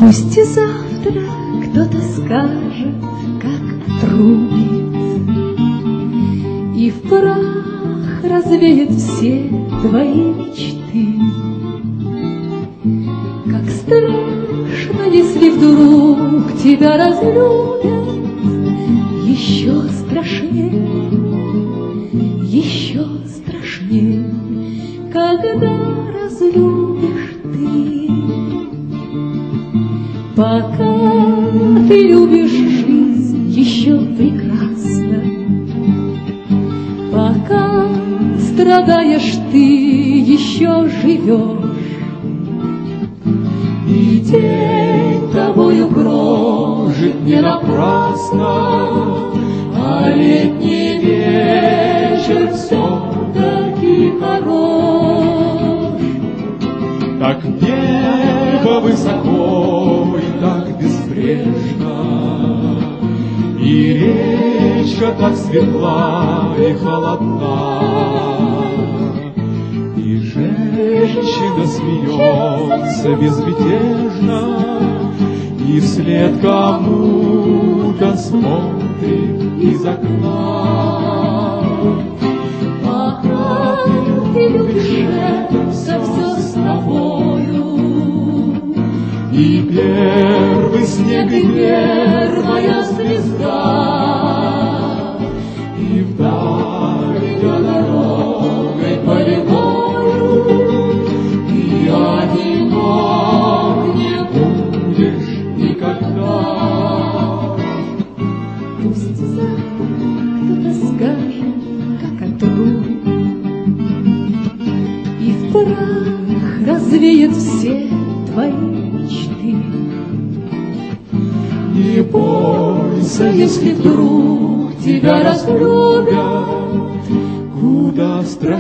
Пусть и завтра кто-то скажет, как отрубит, и в прах развеет все твои мечты. Как страшно, если вдруг тебя разлюбят, еще страшнее, когда разлюбишь ты. Пока ты любишь жизнь еще прекрасно, пока страдаешь ты еще живешь, и день тобою прожит не напрасно, а летний вечер все-таки хорош. Так небо высоко и так безбрежно, и речка так светла и холодна, и женщина смеется безмятежно, и вслед кому-то смотрит из окна. Пока ты любишь это все с тобою, и первый снег, и первая звезда, и вдаль дорогой полевою, и одинок не будешь никогда. Пусть завтра кто-то скажет, как отрубит, и в прах развеет все твои мечты. Не бойся, если вдруг тебя разлюбят, куда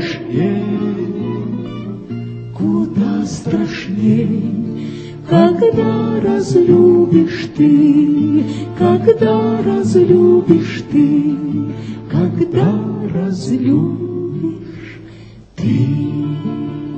страшней, когда разлюбишь ты, когда разлюбишь ты, когда разлюбишь ты.